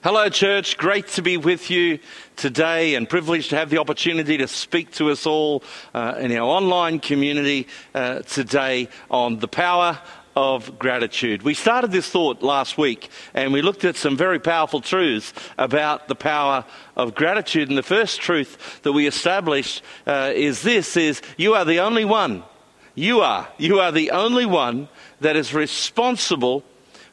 Hello, church. Great to be with you today and privileged to have the opportunity to speak to us all in our online community today on the power of gratitude. We started this thought last week and we looked at some very powerful truths about the power of gratitude. And the first truth that we established is you are the only one. You are the only one that is responsible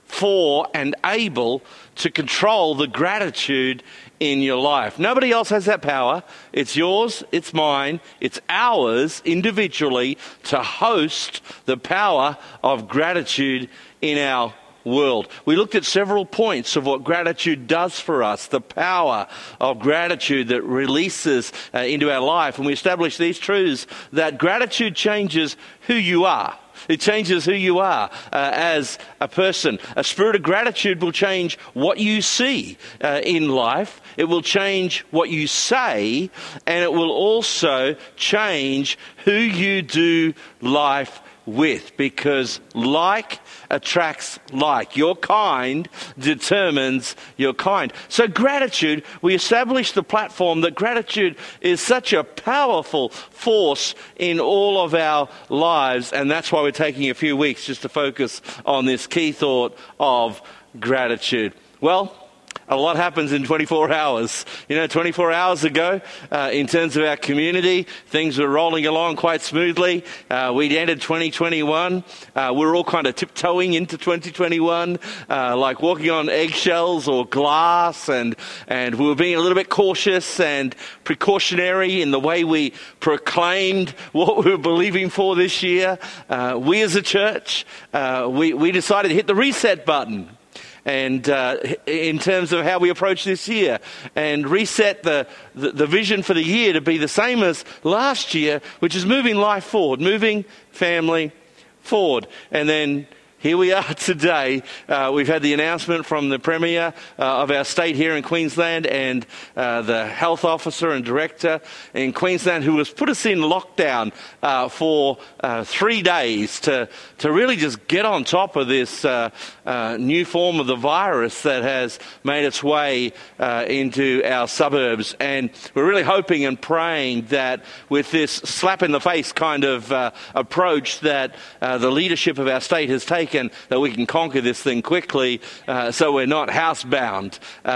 for and able to control the gratitude in your life. Nobody else has that power. It's yours, it's mine, it's ours individually to host the power of gratitude in our world. We looked at several points of what gratitude does for us, the power of gratitude that releases into our life. And we established these truths that gratitude changes who you are. It changes who you are as a person. A spirit of gratitude will change what you see in life. It will change what you say, and it will also change who you do life with, because like attracts like. Your kind determines your kind. So gratitude, we established the platform that gratitude is such a powerful force in all of our lives, and that's why we're taking a few weeks just to focus on this key thought of gratitude. Well, a lot happens in 24 hours. 24 hours ago, in terms of our community, things were rolling along quite smoothly. We'd ended 2021. We were all kind of tiptoeing into 2021, like walking on eggshells or glass, and we were being a little bit cautious and precautionary in the way we proclaimed what we were believing for this year. We as a church, we decided to hit the reset button. And in terms of how we approach this year, and reset the vision for the year to be the same as last year, which is moving life forward, moving family forward. And then here we are today. We've had the announcement from the Premier of our state here in Queensland and the health officer and director in Queensland, who has put us in lockdown for 3 days to really just get on top of this new form of the virus that has made its way into our suburbs. And we're really hoping and praying that with this slap in the face kind of approach that the leadership of our state has taken, that we can conquer this thing quickly, so we're not housebound.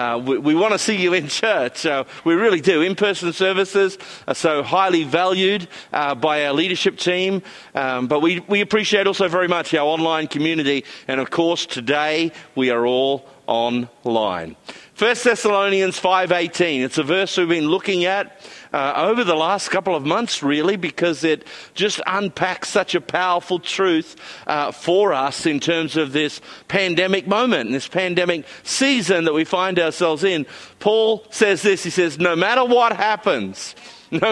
We want to see you in church. We really do. In-person services are so highly valued by our leadership team, but we appreciate also very much our online community. And of course, today we are all online. 1 Thessalonians 5:18. It's a verse we've been looking at over the last couple of months, really, because it just unpacks such a powerful truth for us in terms of this pandemic moment, this pandemic season that we find ourselves in. Paul says this, he says, no matter what happens, no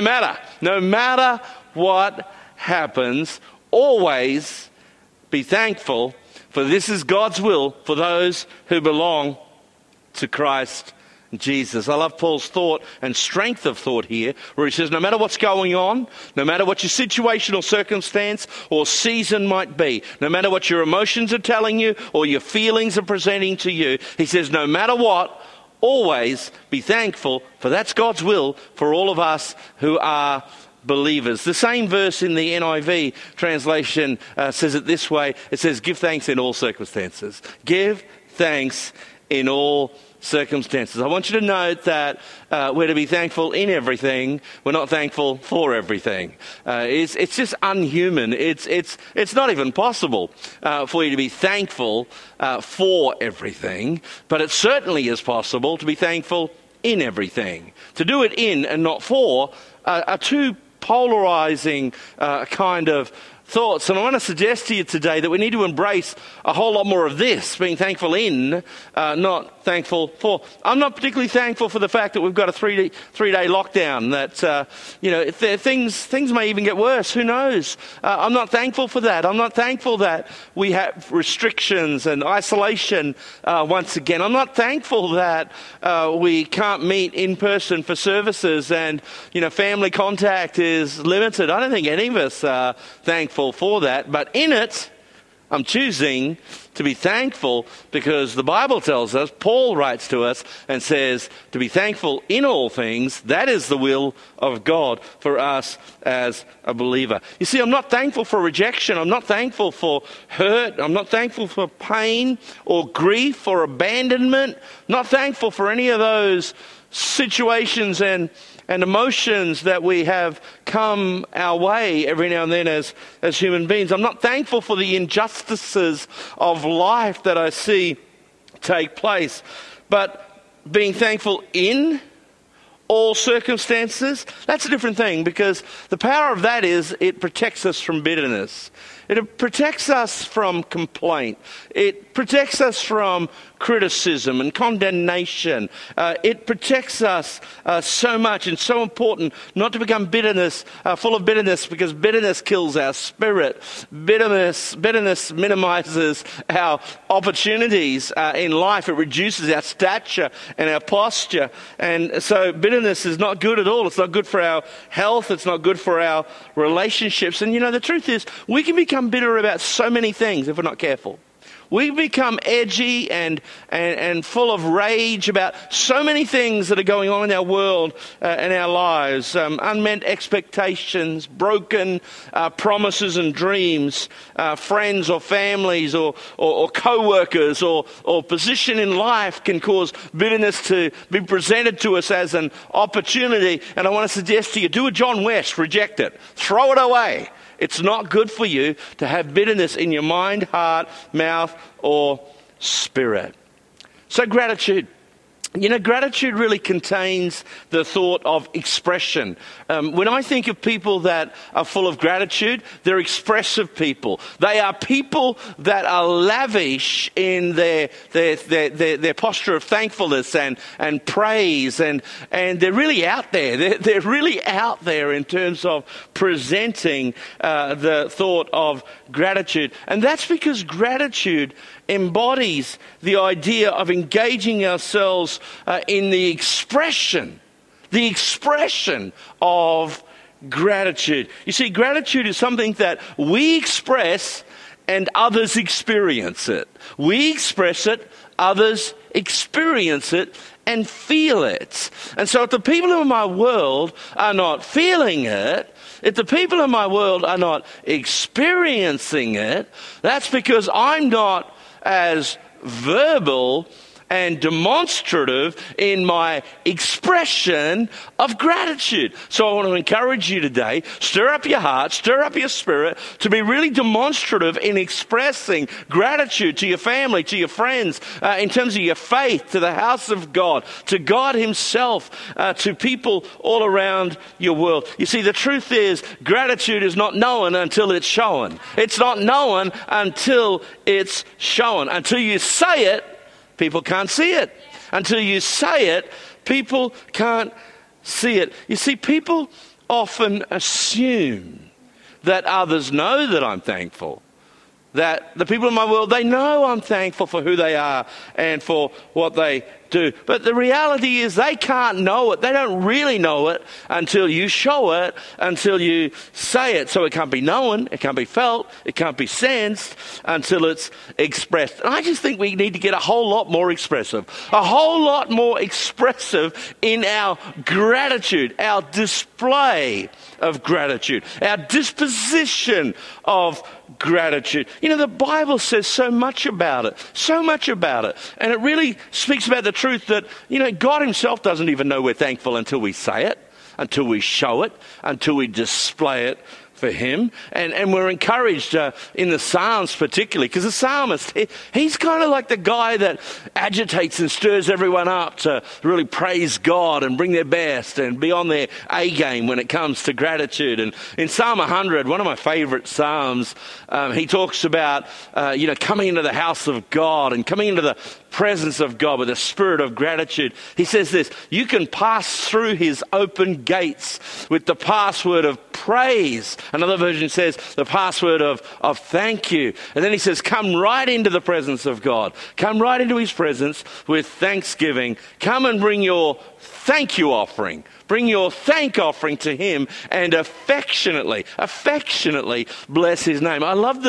matter what happens, always be thankful, for this is God's will for those who belong to Christ Jesus. I love Paul's thought and strength of thought here, where he says, no matter what's going on, no matter what your situation or circumstance or season might be, no matter what your emotions are telling you or your feelings are presenting to you, he says, no matter what, always be thankful, for that's God's will for all of us who are believers. The same verse in the NIV translation says it this way. It says, give thanks in all circumstances. Give thanks in all circumstances. I want you to note that we're to be thankful in everything. We're not thankful for everything. It's just unhuman. It's not even possible for you to be thankful for everything, but it certainly is possible to be thankful in everything. To do it in and not for are two polarizing kind of thoughts. And I want to suggest to you today that we need to embrace a whole lot more of this, being thankful in, not thankful for. I'm not particularly thankful for the fact that we've got a three-day lockdown, that, things may even get worse. Who knows? I'm not thankful for that. I'm not thankful that we have restrictions and isolation once again. I'm not thankful that we can't meet in person for services and, family contact is limited. I don't think any of us are thankful for that. But in it, I'm choosing to be thankful because the Bible tells us, Paul writes to us and says to be thankful in all things. That is the will of God for us as a believer. You see, I'm not thankful for rejection. I'm not thankful for hurt. I'm not thankful for pain or grief or abandonment. Not thankful for any of those situations and emotions that we have come our way every now and then as human beings. I'm not thankful for the injustices of life that I see take place. But being thankful in all circumstances, that's a different thing, because the power of that is it protects us from bitterness. It protects us from complaint. It protects us from criticism and condemnation. It protects us so much, and so important not to become full of bitterness, because bitterness kills our spirit. Bitterness minimizes our opportunities in life. It reduces our stature and our posture. And so bitterness is not good at all. It's not good for our health. It's not good for our relationships. And the truth is, we can become bitter about so many things if we're not careful. We become edgy and full of rage about so many things that are going on in our world and our lives. Unmet expectations, broken promises and dreams, friends or families or co-workers or position in life can cause bitterness to be presented to us as an opportunity. And I want to suggest to you, do a John West, reject it, throw it away. It's not good for you to have bitterness in your mind, heart, mouth, or spirit. So gratitude. Gratitude really contains the thought of expression. When I think of people that are full of gratitude, they're expressive people. They are people that are lavish in their posture of thankfulness and praise, and they're really out there. They're really out there in terms of presenting the thought of gratitude. And that's because gratitude embodies the idea of engaging ourselves in the expression of gratitude. You see, gratitude is something that we express and others experience it. We express it, others experience it and feel it. And so if the people in my world are not feeling it, if the people in my world are not experiencing it, that's because I'm not as verbal and demonstrative in my expression of gratitude. So I want to encourage you today, stir up your heart, stir up your spirit to be really demonstrative in expressing gratitude to your family, to your friends, in terms of your faith, to the house of God, to God himself, to people all around your world. You see, the truth is, gratitude is not known until it's shown. It's not known until it's shown. Until you say it, people can't see it. Until you say it, people can't see it. You see, people often assume that others know that I'm thankful. That the people in my world, they know I'm thankful for who they are and for what they do. But the reality is they can't know it. They don't really know it until you show it, until you say it. So it can't be known, it can't be felt, it can't be sensed until it's expressed. And I just think we need to get a whole lot more expressive. A whole lot more expressive in our gratitude, our display of gratitude, our disposition of gratitude. The Bible says so much about it. And it really speaks about the truth that, God himself doesn't even know we're thankful until we say it, until we show it, until we display it for him. And we're encouraged in the Psalms particularly, because the psalmist, he's kind of like the guy that agitates and stirs everyone up to really praise God and bring their best and be on their A game when it comes to gratitude. And in Psalm 100, one of my favorite Psalms, he talks about, coming into the house of God and coming into the presence of God with a spirit of gratitude. He says this: you can pass through his open gates with the password of praise. Another version says the password of thank you. And then he says, come right into the presence of God. Come right into his presence with thanksgiving. Come and bring your thank you offering. Bring your thank offering to him and affectionately bless his name. I love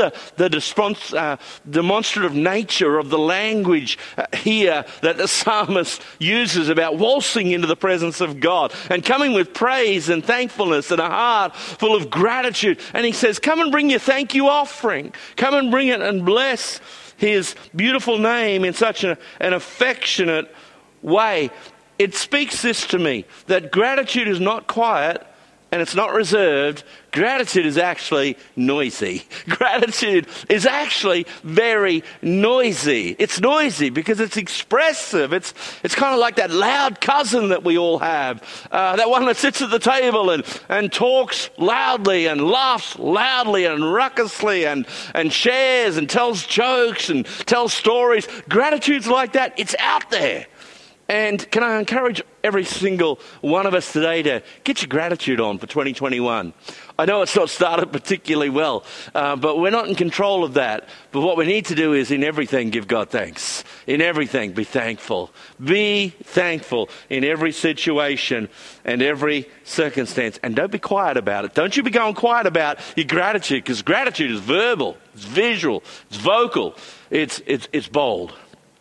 the demonstrative nature of the language here that the psalmist uses about waltzing into the presence of God and coming with praise and thankfulness and a heart full of gratitude. And he says, come and bring your thank you offering. Come and bring it and bless his beautiful name in such an affectionate way. It speaks this to me, that gratitude is not quiet and it's not reserved. Gratitude is actually noisy. Gratitude is actually very noisy. It's noisy because it's expressive. It's kind of like that loud cousin that we all have. That one that sits at the table and talks loudly and laughs loudly and ruckusly and shares and tells jokes and tells stories. Gratitude's like that. It's out there. And can I encourage every single one of us today to get your gratitude on for 2021? I know it's not started particularly well, but we're not in control of that. But what we need to do is in everything give God thanks. In everything be thankful. Be thankful in every situation and every circumstance. And don't be quiet about it. Don't you be going quiet about your gratitude, because gratitude is verbal, it's visual, it's vocal, it's bold.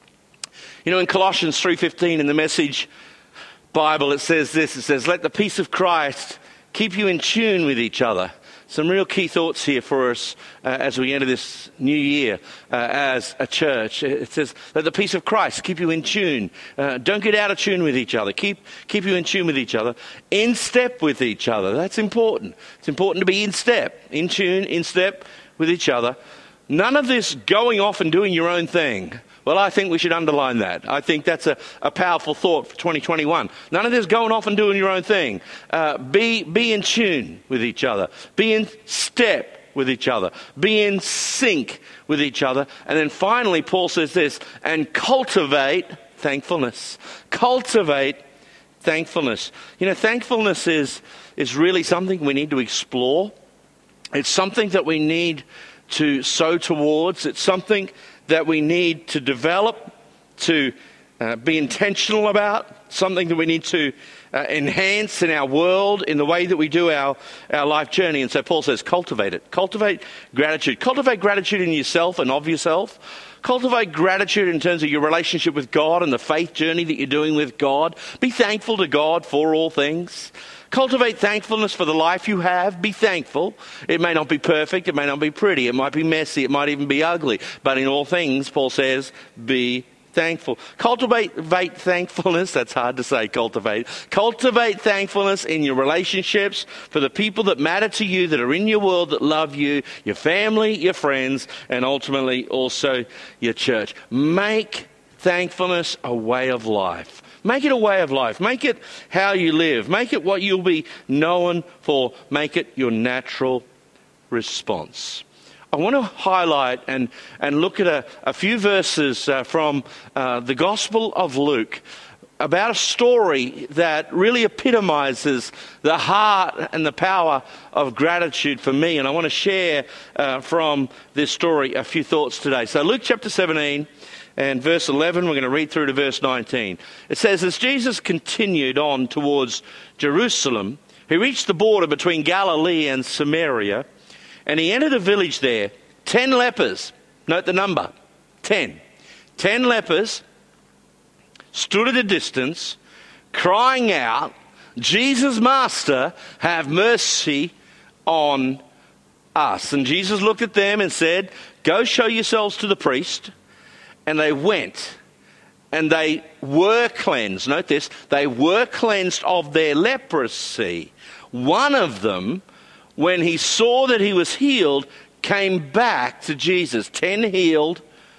You know, in Colossians 3:15 in the Message Bible, it says this. It says, let the peace of Christ keep you in tune with each other. Some real key thoughts here for us as we enter this new year as a church. It says, let the peace of Christ keep you in tune. Don't get out of tune with each other. Keep you in tune with each other. In step with each other. That's important. It's important to be in step, in tune, in step with each other. None of this going off and doing your own thing. Well, I think we should underline that. I think that's a powerful thought for 2021. None of this going off and doing your own thing. Be in tune with each other. Be in step with each other. Be in sync with each other. And then finally, Paul says this, and cultivate thankfulness. Cultivate thankfulness. You know, thankfulness is really something we need to explore. It's something that we need to sow towards. It's something that we need to develop, to be intentional about, something that we need to enhance in our world, in the way that we do our life journey. And so Paul says, cultivate it. Cultivate gratitude. Cultivate gratitude in yourself and of yourself. Cultivate gratitude in terms of your relationship with God and the faith journey that you're doing with God. Be thankful to God for all things. Cultivate thankfulness for the life you have. Be thankful. It may not be perfect. It may not be pretty. It might be messy. It might even be ugly. But in all things, Paul says, be thankful. Cultivate thankfulness. That's hard to say, cultivate. Cultivate thankfulness in your relationships for the people that matter to you, that are in your world, that love you, your family, your friends, and ultimately also your church. Make thankfulness a way of life. Make it a way of life. Make it how you live. Make it what you'll be known for. Make it your natural response. I want to highlight and look at a few verses from the Gospel of Luke about a story that really epitomizes the heart and the power of gratitude for me. And I want to share from this story a few thoughts today. So Luke chapter 17 and verse 11, we're going to read through to verse 19. It says, as Jesus continued on towards Jerusalem, he reached the border between Galilee and Samaria, and he entered a village there. 10 lepers, note the number, 10. 10 lepers stood at a distance, crying out, Jesus, Master, have mercy on us. And Jesus looked at them and said, go show yourselves to the priest. And they went, and they were cleansed. Note this, they were cleansed of their leprosy. One of them, when he saw that he was healed, came back to Jesus. 10 healed,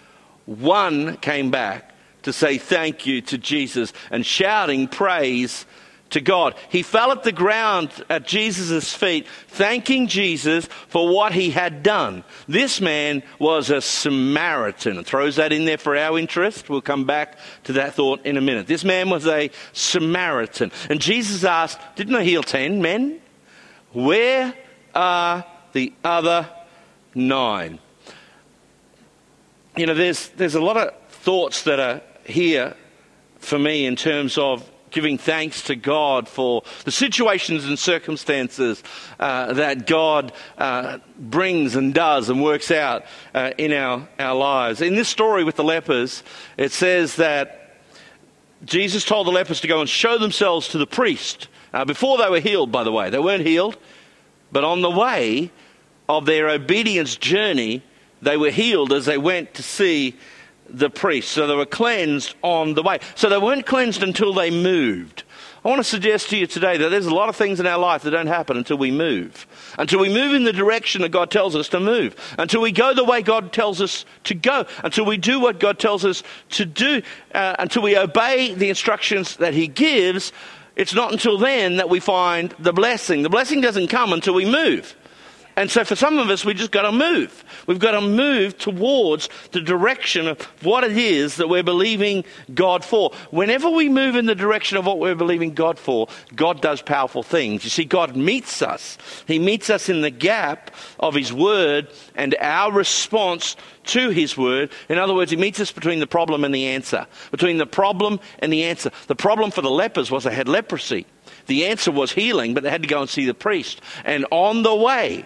one came back to say thank you to Jesus and shouting praise to God. He fell at the ground at Jesus' feet, thanking Jesus for what he had done. This man was a Samaritan. It throws that in there for our interest. We'll come back to that thought in a minute. This man was a Samaritan. And Jesus asked, didn't I heal 10 men? Where are the other 9. You know, there's a lot of thoughts that are here for me in terms of giving thanks to God for the situations and circumstances that God brings and does and works out in our lives. In this story with the lepers, it says that Jesus told the lepers to go and show themselves to the priest. Before they were healed, by the way. They weren't healed, but on the way of their obedience journey, they were healed as they went to see the priest. So they were cleansed on the way. So they weren't cleansed until they moved. I want to suggest to you today that there's a lot of things in our life that don't happen until we move. Until we move in the direction that God tells us to move. Until we go the way God tells us to go. Until we do what God tells us to do. Until we obey the instructions that He gives. It's not until then that we find the blessing. The blessing doesn't come until we move. And so for some of us, we just got to move. We've got to move towards the direction of what it is that we're believing God for. Whenever we move in the direction of what we're believing God for, God does powerful things. You see, God meets us. He meets us in the gap of His Word and our response to His Word. In other words, He meets us between the problem and the answer. Between the problem and the answer. The problem for the lepers was they had leprosy. The answer was healing, but they had to go and see the priest. And on the way,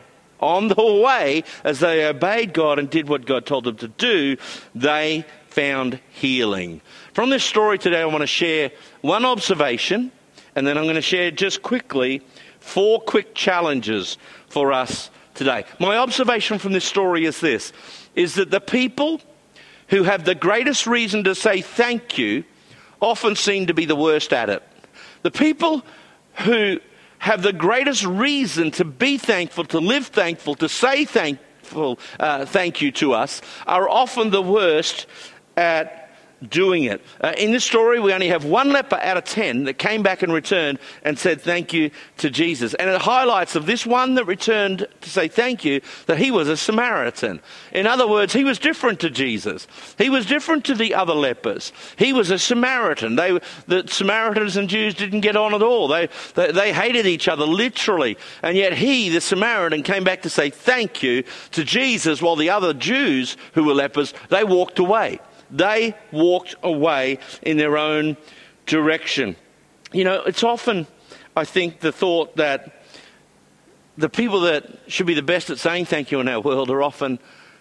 as they obeyed God and did what God told them to do, they found healing. From this story today, I want to share one observation, and then I'm going to share just quickly 4 quick challenges for us today. My observation from this story is this, is that the people who have the greatest reason to say thank you often seem to be the worst at it. The people who have the greatest reason to be thankful, to live thankful, to say thank you to us, are often the worst at doing it. In this story, we only have 1 leper out of 10 that came back and returned and said thank you to Jesus. And it highlights of this one that returned to say thank you, that he was a Samaritan. In other words, he was different to Jesus. He was different to the other lepers. He was a Samaritan. The Samaritans and Jews didn't get on at all. They hated each other literally. And yet he, the Samaritan, came back to say thank you to Jesus, while the other Jews who were lepers, they walked away. They walked away in their own direction. You know, it's often, I think, the thought that the people that should be the best at saying thank you in our world are often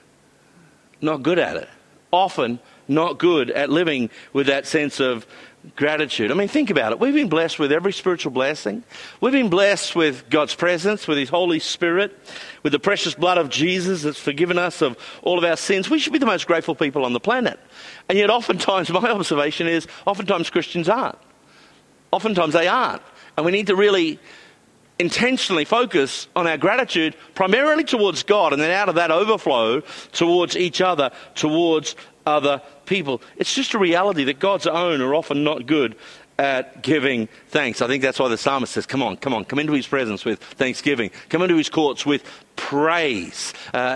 not good at it. Often not good at living with that sense of gratitude. I mean, think about it. We've been blessed with every spiritual blessing. We've been blessed with God's presence, with His Holy Spirit, with the precious blood of Jesus that's forgiven us of all of our sins. We should be the most grateful people on the planet. And yet oftentimes, my observation is, oftentimes Christians aren't. Oftentimes they aren't. And we need to really intentionally focus on our gratitude primarily towards God, and then out of that overflow towards each other, towards other people. It's just a reality that God's own are often not good at giving thanks. I think that's why the psalmist says, come on, come into His presence with thanksgiving. Come into His courts with praise,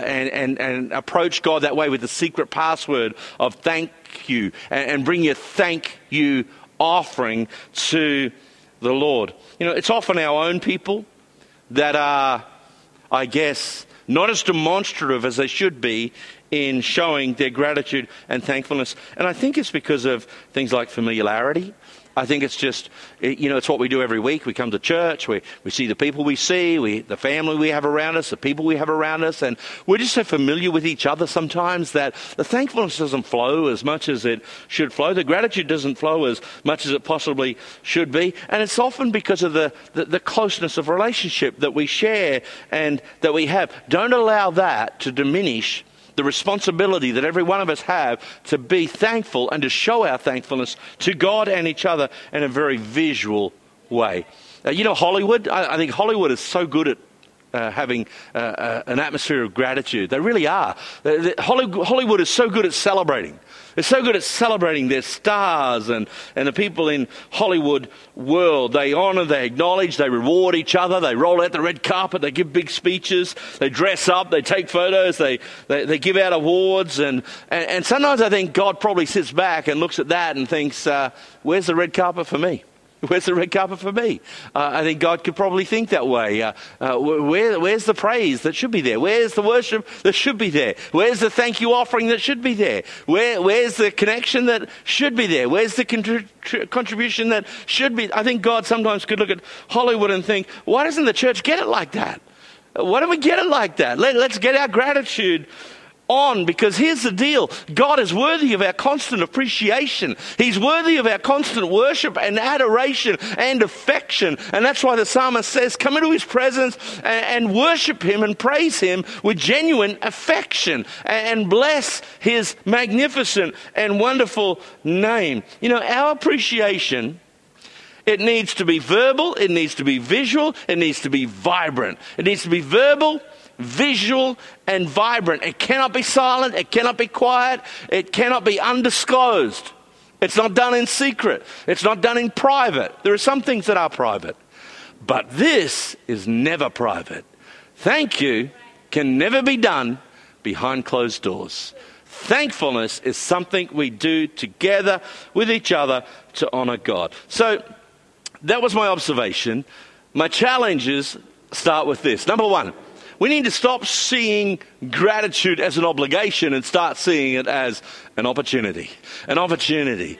and approach God that way with the secret password of thank you, and bring your thank you offering to the Lord. You know, it's often our own people that are, I guess, not as demonstrative as they should be in showing their gratitude and thankfulness. And I think it's because of things like familiarity. I think it's just, you know, it's what we do every week. We come to church, we see the people we see, the family we have around us, the people we have around us, and we're just so familiar with each other sometimes that the thankfulness doesn't flow as much as it should flow. The gratitude doesn't flow as much as it possibly should be. And it's often because of the closeness of relationship that we share and that we have. Don't allow that to diminish the responsibility that every one of us have to be thankful and to show our thankfulness to God and each other in a very visual way. You know, Hollywood, I think Hollywood is so good at having an atmosphere of gratitude. They really are. Hollywood is so good at celebrating. They're so good at celebrating their stars and the people in Hollywood world. They honor, they acknowledge, they reward each other. They roll out the red carpet. They give big speeches. They dress up. They take photos. They give out awards. And sometimes I think God probably sits back and looks at that and thinks, where's the red carpet for me? Where's the red carpet for me? I think God could probably think that way. Where's the praise that should be there? Where's the worship that should be there? Where's the thank you offering that should be there? Where's the connection that should be there? Where's the contribution that should be? I think God sometimes could look at Hollywood and think, why doesn't the church get it like that? Why don't we get it like that? Let's get our gratitude on, because here's the deal. God is worthy of our constant appreciation. He's worthy of our constant worship and adoration and affection. And that's why the psalmist says, come into his presence and worship him and praise him with genuine affection and bless his magnificent and wonderful name. You know, our appreciation, it needs to be verbal, it needs to be visual, it needs to be vibrant. It needs to be verbal, visual, and vibrant. It cannot be silent, it cannot be quiet, it cannot be undisclosed. It's not done in secret, it's not done in private. There are some things that are private, but this is never private. Thank you can never be done behind closed doors. Thankfulness is something we do together with each other to honor God. So that was my observation. My challenges start with this. Number one, we need to stop seeing gratitude as an obligation and start seeing it as an opportunity. An opportunity.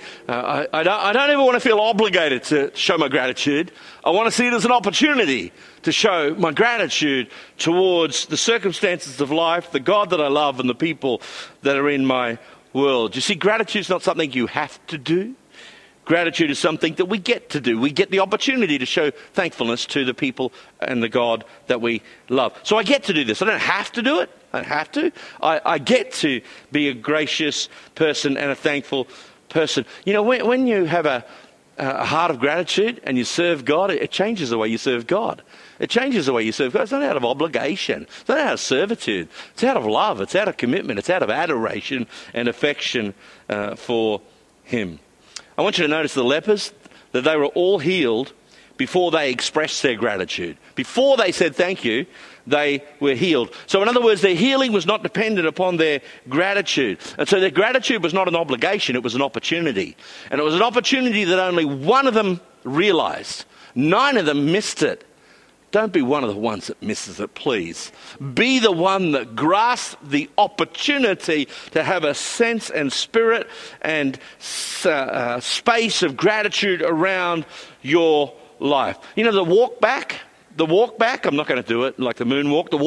I don't ever want to feel obligated to show my gratitude. I want to see it as an opportunity to show my gratitude towards the circumstances of life, the God that I love, and the people that are in my world. You see, gratitude is not something you have to do. Gratitude is something that we get to do. We get the opportunity to show thankfulness to the people and the God that we love. So I get to do this. I don't have to do it. I don't have to. I get to be a gracious person and a thankful person. You know, when you have a heart of gratitude and you serve God, it changes the way you serve God. It changes the way you serve God. It's not out of obligation. It's not out of servitude. It's out of love. It's out of commitment. It's out of adoration and affection for him. I want you to notice the lepers, that they were all healed before they expressed their gratitude. Before they said thank you, they were healed. So in other words, their healing was not dependent upon their gratitude. And so their gratitude was not an obligation, it was an opportunity. And it was an opportunity that only one of them realized. 9 of them missed it. Don't be one of the ones that misses it, please. Be the one that grasps the opportunity to have a sense and spirit and space of gratitude around your life. You know, the walk back, I'm not going to do it like the moonwalk, the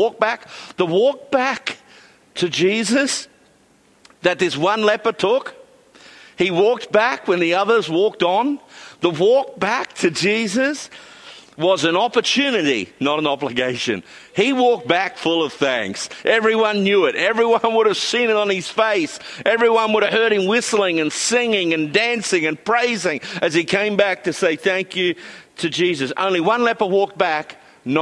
walk back to Jesus that this one leper took. He walked back when the others walked on. The walk back to Jesus was an opportunity, not an obligation. He walked back full of thanks. Everyone knew it. Everyone would have seen it on his face. Everyone would have heard him whistling and singing and dancing and praising as he came back to say thank you to Jesus. Only one leper walked back,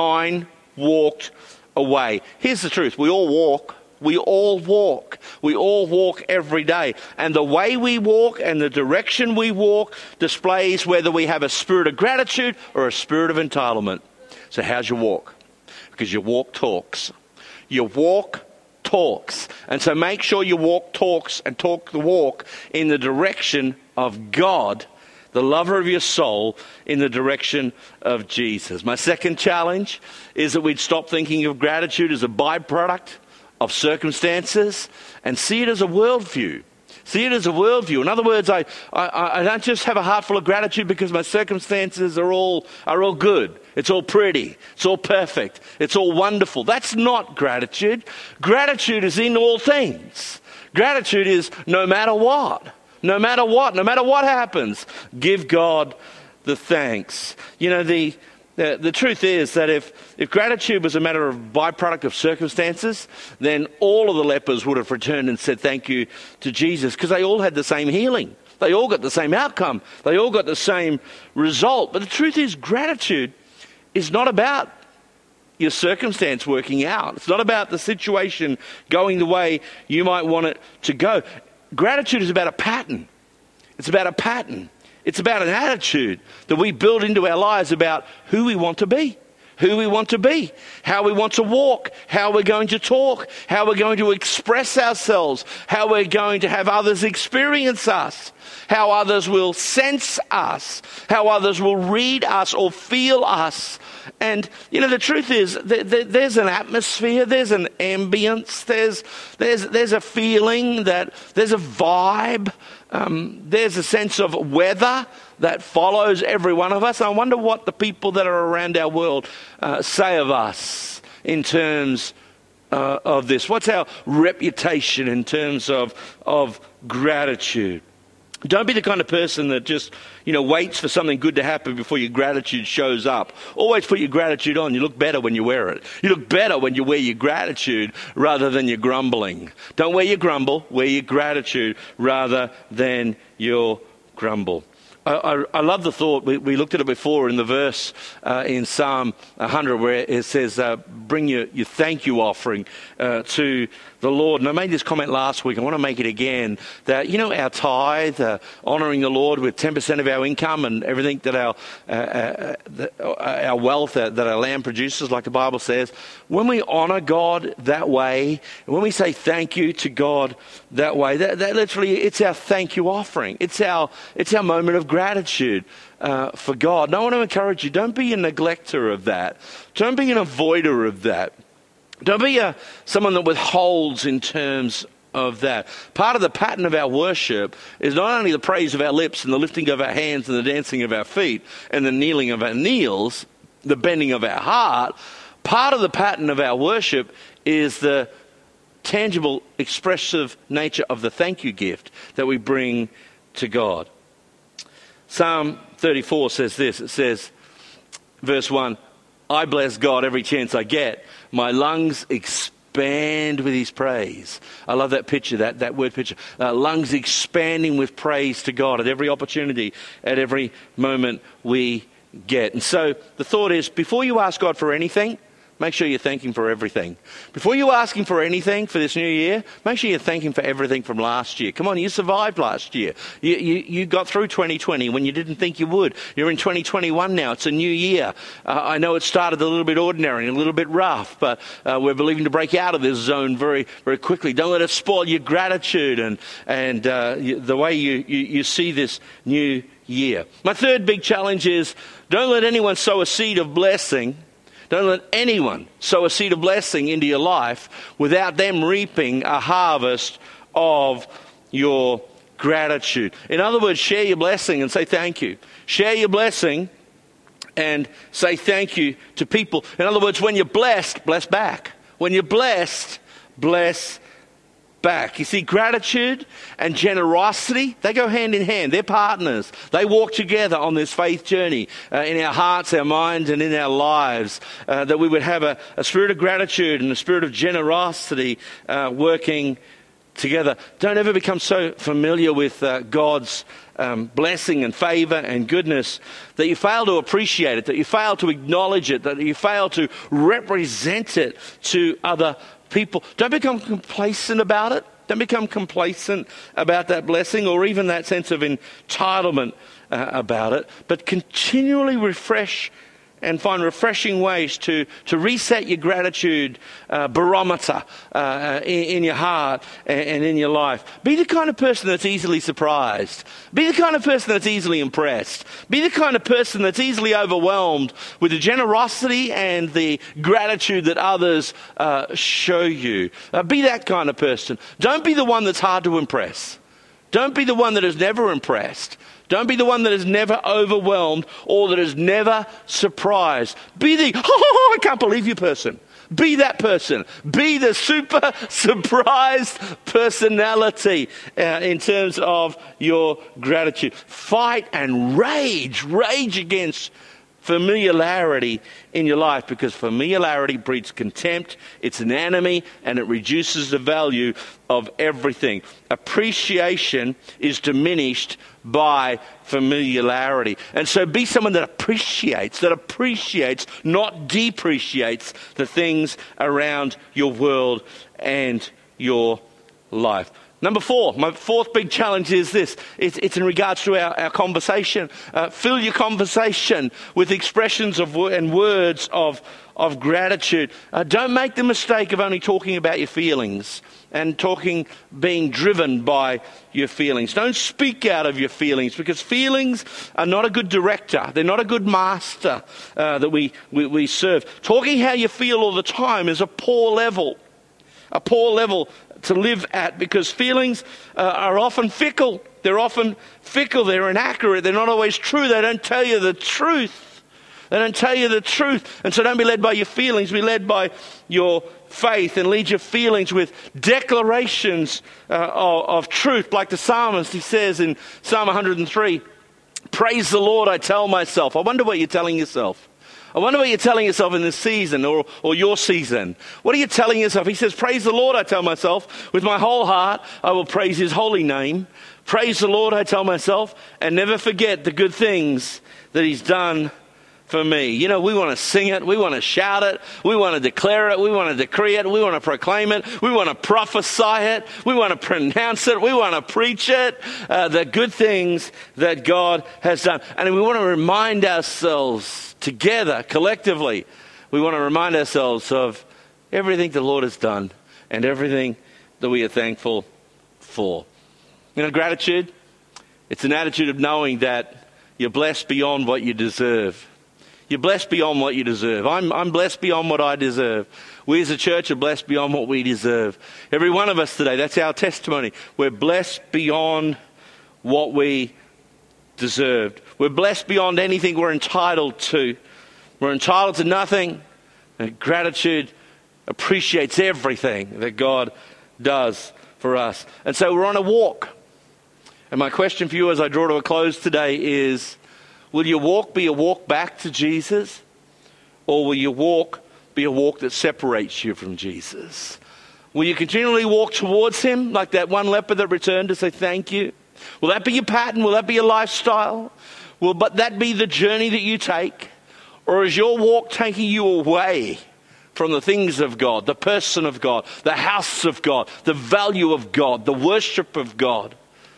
9 walked away. Here's the truth. We all walk. We all walk. We all walk every day. And the way we walk and the direction we walk displays whether we have a spirit of gratitude or a spirit of entitlement. So how's your walk? Because your walk talks. Your walk talks. And so make sure your walk talks and talk the walk in the direction of God, the lover of your soul, in the direction of Jesus. My second challenge is that we'd stop thinking of gratitude as a byproduct of circumstances and see it as a worldview. See it as a worldview. In other words, I don't just have a heart full of gratitude because my circumstances are all good. It's all pretty. It's all perfect. It's all wonderful. That's not gratitude. Gratitude is in all things. Gratitude is no matter what. No matter what happens, give God the thanks. You know, the truth is that if gratitude was a matter of byproduct of circumstances, then all of the lepers would have returned and said thank you to Jesus, because they all had the same healing. They all got the same outcome. They all got the same result. But the truth is, gratitude is not about your circumstance working out. It's not about the situation going the way you might want it to go. Gratitude is about a pattern. It's about a pattern. It's about an attitude that we build into our lives about who we want to be, who we want to be, how we want to walk, how we're going to talk, how we're going to express ourselves, how we're going to have others experience us, how others will sense us, how others will read us or feel us. And, the truth is, there's an atmosphere, there's an ambience, there's a feeling, that there's a vibe, there's a sense of weather that follows every one of us. I wonder what the people that are around our world say of us in terms of this. What's our reputation in terms of gratitude? Don't be the kind of person that just, waits for something good to happen before your gratitude shows up. Always put your gratitude on. You look better when you wear it. You look better when you wear your gratitude rather than your grumbling. Don't wear your grumble, wear your gratitude rather than your grumble. I love the thought. We looked at it before in the verse in Psalm 100 where it says, bring your thank you offering to the Lord. And I made this comment last week. I want to make it again. That, our tithe, honouring the Lord with 10% of our income and everything that our wealth, that our land produces, like the Bible says, when we honour God that way, when we say thank you to God that way, that literally, it's our thank you offering. It's our moment of gratitude for God. And I want to encourage you, don't be a neglecter of that. Don't be an avoider of that. Don't be someone that withholds in terms of that. Part of the pattern of our worship is not only the praise of our lips and the lifting of our hands and the dancing of our feet and the kneeling of our knees, the bending of our heart. Part of the pattern of our worship is the tangible, expressive nature of the thank you gift that we bring to God. Psalm 34 says this. It says, verse 1, I bless God every chance I get. My lungs expand with his praise. I love that picture, that word picture. Lungs expanding with praise to God at every opportunity, at every moment we get. And so the thought is, before you ask God for anything, make sure you're thanking for everything. Before you ask him for anything for this new year, make sure you're thanking for everything from last year. Come on, you survived last year. You got through 2020 when you didn't think you would. You're in 2021 now. It's a new year. I know it started a little bit ordinary and a little bit rough, but we're believing to break out of this zone very, very quickly. Don't let it spoil your gratitude and the way you see this new year. My third big challenge is, don't let anyone sow a seed of blessing. Don't let anyone sow a seed of blessing into your life without them reaping a harvest of your gratitude. In other words, share your blessing and say thank you. Share your blessing and say thank you to people. In other words, when you're blessed, bless back. When you're blessed, bless back. You see, gratitude and generosity, they go hand in hand. They're partners. They walk together on this faith journey in our hearts, our minds, and in our lives. That we would have a spirit of gratitude and a spirit of generosity working together. Don't ever become so familiar with God's blessing and favor and goodness that you fail to appreciate it, that you fail to acknowledge it, that you fail to represent it to other people. Don't become complacent about it. Don't become complacent about that blessing or even that sense of entitlement about it, but continually refresh and find refreshing ways to reset your gratitude barometer in your heart and in your life. Be the kind of person that's easily surprised. Be the kind of person that's easily impressed. Be the kind of person that's easily overwhelmed with the generosity and the gratitude that others show you. Be that kind of person. Don't be the one that's hard to impress. Don't be the one that is never impressed. Don't be the one that is never overwhelmed or that is never surprised. Be the, I can't believe you person. Be that person. Be the super surprised personality in terms of your gratitude. Fight and rage against familiarity in your life, because familiarity breeds contempt. It's an enemy and it reduces the value of everything. Appreciation is diminished by familiarity. And so be someone that appreciates, not depreciates the things around your world and your life. Number 4, my fourth big challenge is this. It's in regards to our conversation. Fill your conversation with expressions and words of gratitude. Don't make the mistake of only talking about your feelings and being driven by your feelings. Don't speak out of your feelings, because feelings are not a good director. They're not a good master that we serve. Talking how you feel all the time is a poor level to live at, because feelings are often fickle. They're often fickle. They're inaccurate. They're not always true. They don't tell you the truth. And so don't be led by your feelings. Be led by your faith, and lead your feelings with declarations of truth. Like the psalmist, he says in Psalm 103, praise the Lord, I tell myself. I wonder what you're telling yourself. I wonder what you're telling yourself in this season or your season. What are you telling yourself? He says, praise the Lord, I tell myself. With my whole heart, I will praise his holy name. Praise the Lord, I tell myself, and never forget the good things that he's done for me. You know, we want to sing it. We want to shout it. We want to declare it. We want to decree it. We want to proclaim it. We want to prophesy it. We want to pronounce it. We want to preach it. The good things that God has done. And we want to remind ourselves together, collectively, we want to remind ourselves of everything the Lord has done and everything that we are thankful for. You know, gratitude, it's an attitude of knowing that you're blessed beyond what you deserve. You're blessed beyond what you deserve. I'm blessed beyond what I deserve. We as a church are blessed beyond what we deserve. Every one of us today, that's our testimony. We're blessed beyond what we deserved. We're blessed beyond anything we're entitled to. We're entitled to nothing. And gratitude appreciates everything that God does for us. And so we're on a walk. And my question for you as I draw to a close today is, will your walk be a walk back to Jesus? Or will your walk be a walk that separates you from Jesus? Will you continually walk towards him like that one leper that returned to say thank you? Will that be your pattern? Will that be your lifestyle? Will that be the journey that you take? Or is your walk taking you away from the things of God, the person of God, the house of God, the value of God, the worship of God?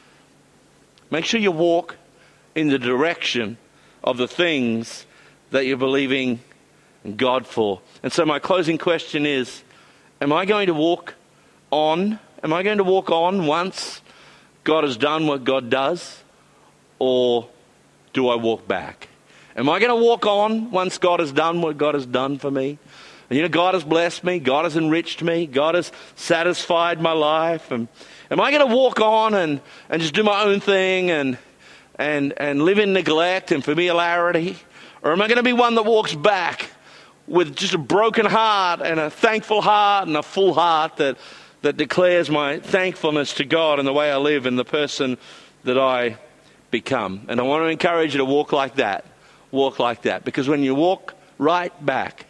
Make sure you walk in the direction of the things that you're believing God for. And so my closing question is, am I going to walk on? Am I going to walk on once God has done what God does? Or do I walk back? Am I going to walk on once God has done what God has done for me? And you know, God has blessed me. God has enriched me. God has satisfied my life. And am I going to walk on and just do my own thing and live in neglect and familiarity? Or am I going to be one that walks back with just a broken heart and a thankful heart and a full heart that declares my thankfulness to God and the way I live and the person that I become? And I want to encourage you to walk like that. Walk like that. Because when you walk right back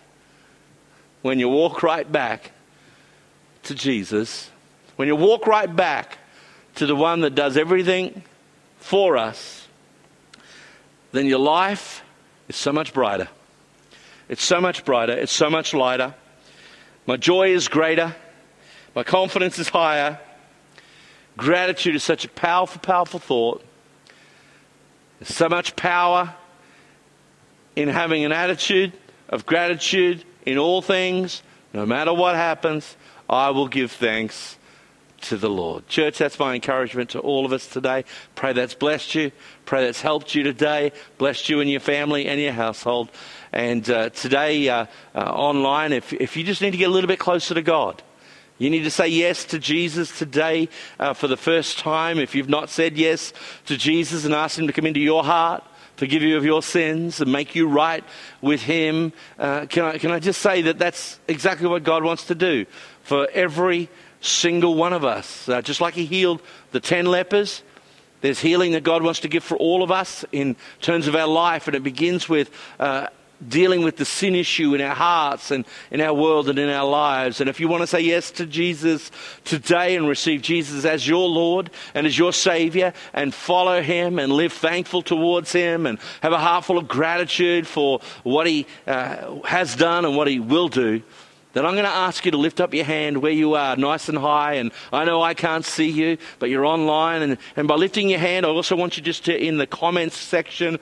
to Jesus, when you walk right back to the one that does everything for us, then your life is so much brighter. It's so much brighter. It's so much lighter. My joy is greater. My confidence is higher. Gratitude is such a powerful, powerful thought. There's so much power in having an attitude of gratitude in all things. No matter what happens, I will give thanks to the Lord. Church, that's my encouragement to all of us today. Pray that's blessed you. Pray that's helped you today. Blessed you and your family and your household. And today online, if you just need to get a little bit closer to God, you need to say yes to Jesus today for the first time. If you've not said yes to Jesus and asked him to come into your heart, forgive you of your sins and make you right with him, can I just say that that's exactly what God wants to do for every single one of us. Just like he healed the 10 lepers, there's healing that God wants to give for all of us in terms of our life, and it begins with dealing with the sin issue in our hearts and in our world and in our lives. And if you want to say yes to Jesus today and receive Jesus as your Lord and as your Savior and follow him and live thankful towards him and have a heart full of gratitude for what he has done and what he will do, then I'm going to ask you to lift up your hand where you are, nice and high. And I know I can't see you, but you're online. And by lifting your hand, I also want you just to, in the comments section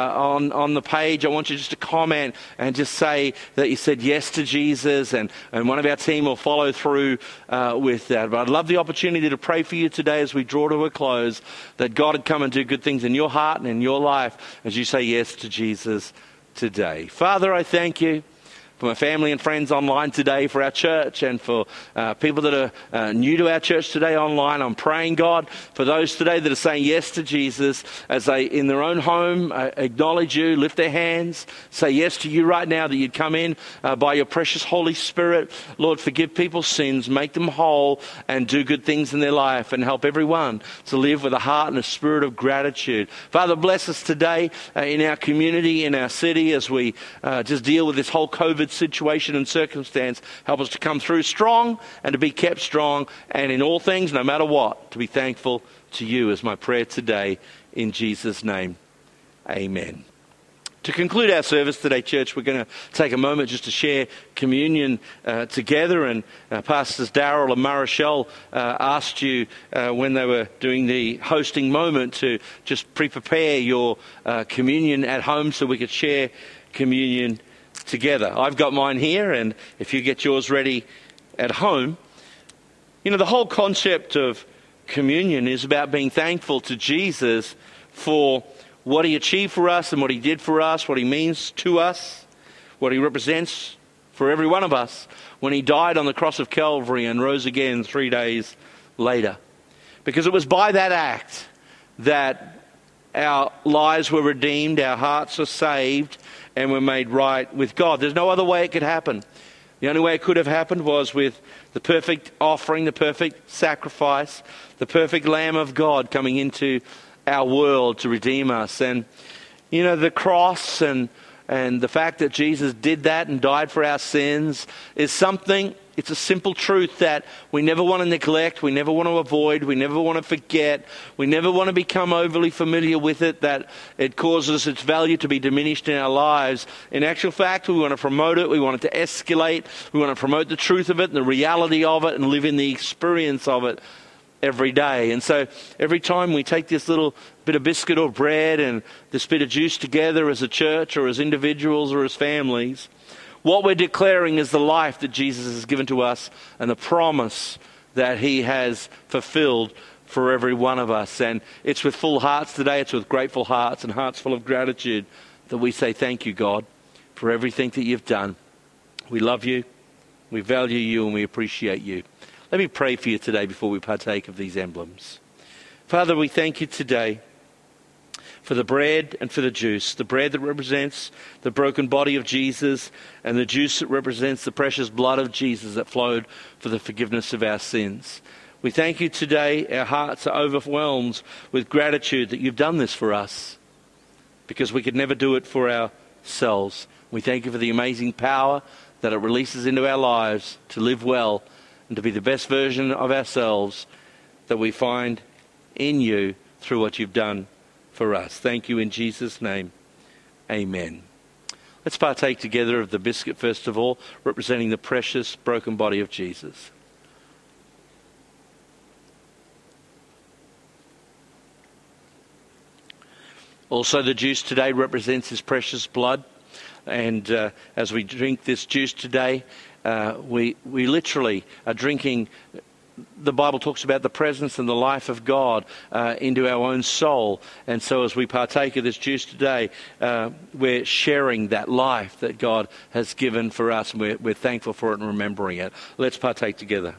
on the page, I want you just to comment and just say that you said yes to Jesus. And one of our team will follow through with that. But I'd love the opportunity to pray for you today as we draw to a close, that God would come and do good things in your heart and in your life as you say yes to Jesus today. Father, I thank you for my family and friends online today, for our church, and for people that are new to our church today online. I'm praying, God, for those today that are saying yes to Jesus as they, in their own home, acknowledge you, lift their hands, say yes to you right now, that you'd come in by your precious Holy Spirit. Lord, forgive people's sins, make them whole, and do good things in their life, and help everyone to live with a heart and a spirit of gratitude. Father, bless us today in our community, in our city, as we just deal with this whole COVID situation and circumstance. Help us to come through strong and to be kept strong, and in all things, no matter what, to be thankful to you is my prayer today, in Jesus' name. Amen. To conclude our service today, church, we're going to take a moment just to share communion together. And Pastors Darrell and Marichelle asked you when they were doing the hosting moment to just prepare your communion at home so we could share communion together. I've got mine here, and if you get yours ready at home, you know, the whole concept of communion is about being thankful to Jesus for what he achieved for us and what he did for us, what he means to us, what he represents for every one of us when he died on the cross of Calvary and rose again 3 days later. Because it was by that act that our lives were redeemed, our hearts are saved, and we're made right with God. There's no other way it could happen. The only way it could have happened was with the perfect offering, the perfect sacrifice, the perfect Lamb of God coming into our world to redeem us. And, you know, the cross and the fact that Jesus did that and died for our sins is something, it's a simple truth that we never want to neglect, we never want to avoid, we never want to forget, we never want to become overly familiar with it, that it causes its value to be diminished in our lives. In actual fact, we want to promote it, we want it to escalate, we want to promote the truth of it and the reality of it and live in the experience of it every day. And so every time we take this little bit of biscuit or bread and this bit of juice together as a church or as individuals or as families, what we're declaring is the life that Jesus has given to us and the promise that he has fulfilled for every one of us. And it's with full hearts today, it's with grateful hearts and hearts full of gratitude that we say thank you, God, for everything that you've done. We love you, we value you, and we appreciate you. Let me pray for you today before we partake of these emblems. Father, we thank you today for the bread and for the juice. The bread that represents the broken body of Jesus, and the juice that represents the precious blood of Jesus that flowed for the forgiveness of our sins. We thank you today. Our hearts are overwhelmed with gratitude that you've done this for us, because we could never do it for ourselves. We thank you for the amazing power that it releases into our lives to live well and to be the best version of ourselves that we find in you through what you've done for us. Thank you in Jesus' name. Amen. Let's partake together of the biscuit first of all, representing the precious broken body of Jesus. Also, the juice today represents his precious blood. And as we drink this juice today, we literally are drinking. The Bible talks about the presence and the life of God into our own soul. And so as we partake of this juice today, we're sharing that life that God has given for us. And we're thankful for it and remembering it. Let's partake together.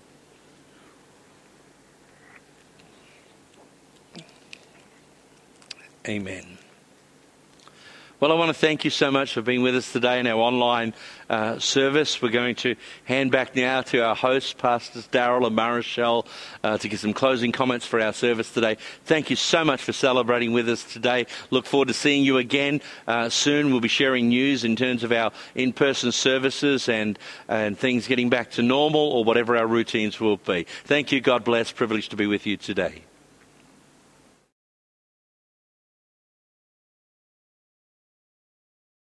Amen. Well, I want to thank you so much for being with us today in our online service. We're going to hand back now to our hosts, Pastors Darrell and Marichelle, to give some closing comments for our service today. Thank you so much for celebrating with us today. Look forward to seeing you again soon. We'll be sharing news in terms of our in-person services and things getting back to normal, or whatever our routines will be. Thank you. God bless. Privileged to be with you today.